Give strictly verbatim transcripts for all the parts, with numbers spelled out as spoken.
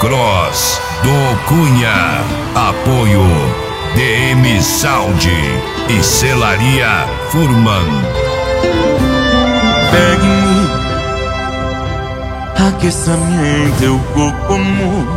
Cross do Cunha. Apoio D M Sound e Celaria Furman. Pegue-me, aqueça-me em teu corpo, amor.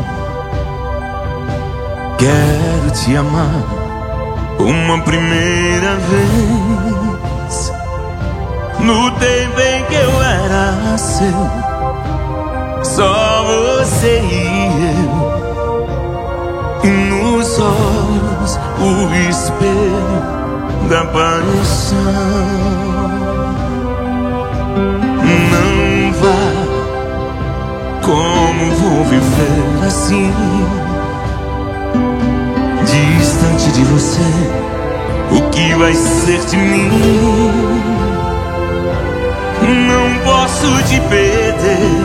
Quero te amar uma primeira vez. No tempo em que eu era seu, só você e eu. E nos olhos o espelho da paixão. Não vá, como vou viver assim, distante de você? O que vai ser de mim? Não posso te perder,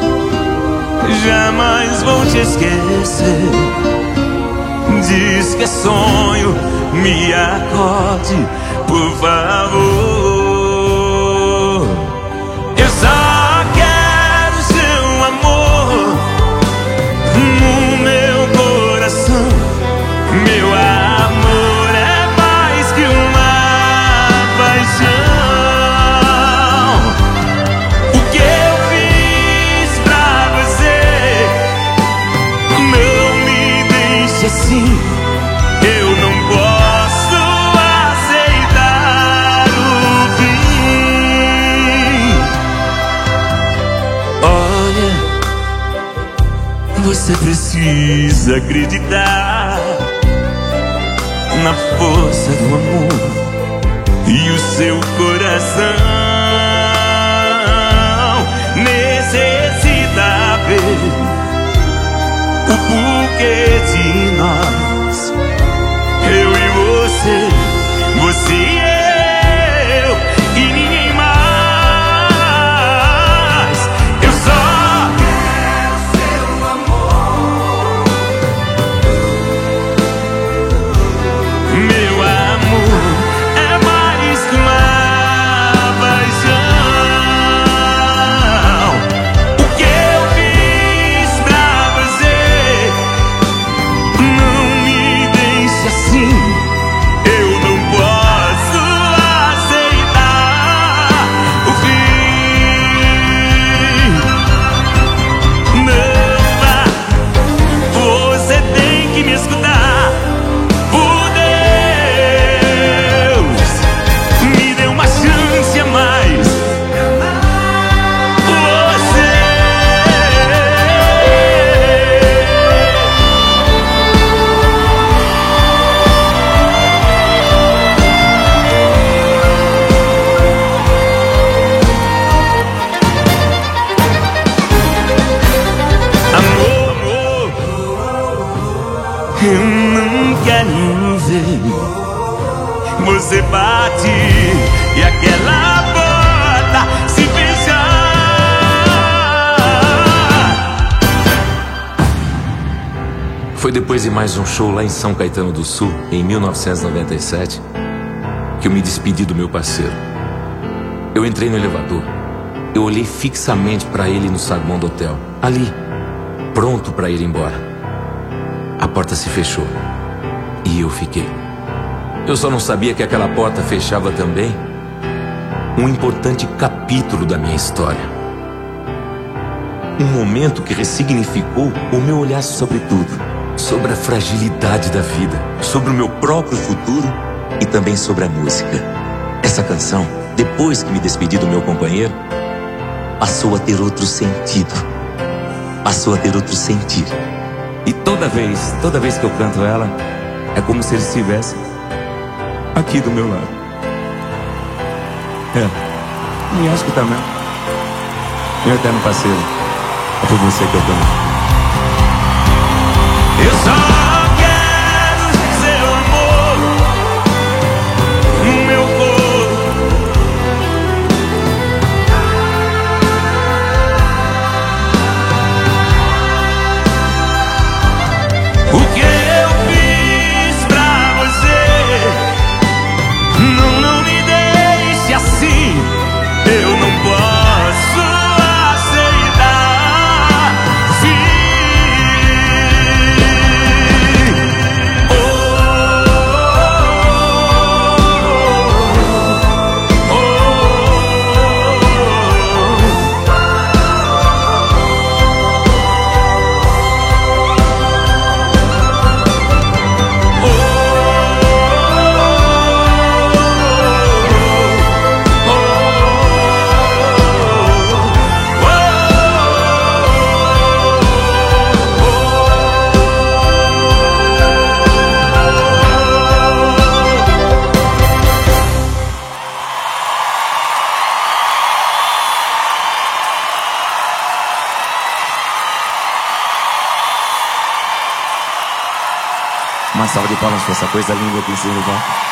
jamais vou te esquecer. Diz que é sonho, me acorde, por favor. Eu só quero seu amor no meu coração. Meu amor é mais que uma paixão. O que eu fiz pra você, não me deixe assim. Eu não posso aceitar o fim. Olha, você precisa acreditar na força do amor e o seu coração necessita ver o porquê de nós. Eu e você, você e eu, e ninguém mais. Eu só quero seu amor. Meu amor é mais que uma paixão. O que eu fiz pra você, não me deixe assim. Eu não posso aceitar o fim. Não vá, você tem que me escutar. Por Deus, me dê uma chance a mais. Você amor, amor, eu não quero ver você bate e aquela porta se fechar. Foi depois de mais um show lá em São Caetano do Sul, em mil novecentos e noventa e sete, que eu me despedi do meu parceiro. Eu entrei no elevador. Eu olhei fixamente para ele no saguão do hotel, ali, pronto para ir embora. A porta se fechou e eu fiquei. Eu só não sabia que aquela porta fechava também um importante capítulo da minha história. Um momento que ressignificou o meu olhar sobre tudo, sobre a fragilidade da vida, sobre o meu próprio futuro e também sobre a música. Essa canção, depois que me despedi do meu companheiro, passou a ter outro sentido, passou a ter outro sentir. E toda vez, toda vez que eu canto ela, é como se ele estivesse aqui do meu lado. É, me acho que tá mesmo. Meu eterno parceiro, é por você que eu canto. Eu só quero seu amor no meu corpo. O que eu fiz pra você, não, não me deixe assim. Eu não posso aceitar. Sim. Uma salva de palmas pra essa coisa linda aqui em cima do palco.